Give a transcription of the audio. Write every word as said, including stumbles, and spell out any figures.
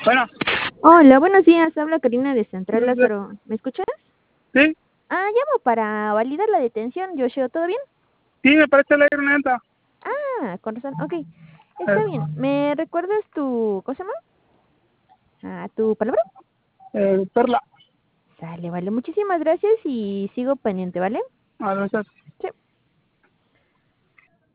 Bueno, Hola, buenos días. Habla Karina de Central Lázaro. ¿Me escuchas? sí, Ah, llamo para validar la detención, Yoshio. ¿Todo bien? sí, me parece la neta. Ah, con razón. Ok, Eh, está bien. ¿Me recuerdas tu... ¿Cómo se llama? Ah, ¿tu palabra? eh, Perla, Sale, vale. Muchísimas gracias y sigo pendiente, ¿vale? a ver,